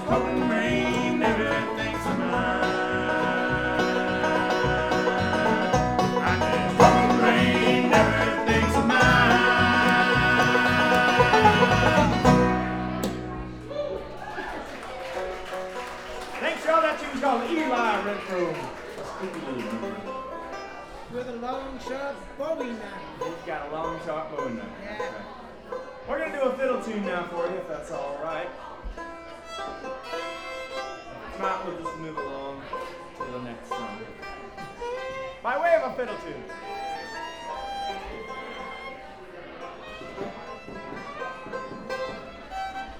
pouring rain, everything's mine. I just pouring rain, everything's mine. Thanks, y'all. That tune's called Eli Renfro. With a long, sharp Bowie knife. He's got a long, sharp Bowie knife. Yeah. Right. We're going to do a fiddle tune now for you, if that's all right. If not, we'll just move along to the next song. By way of a fiddle tune.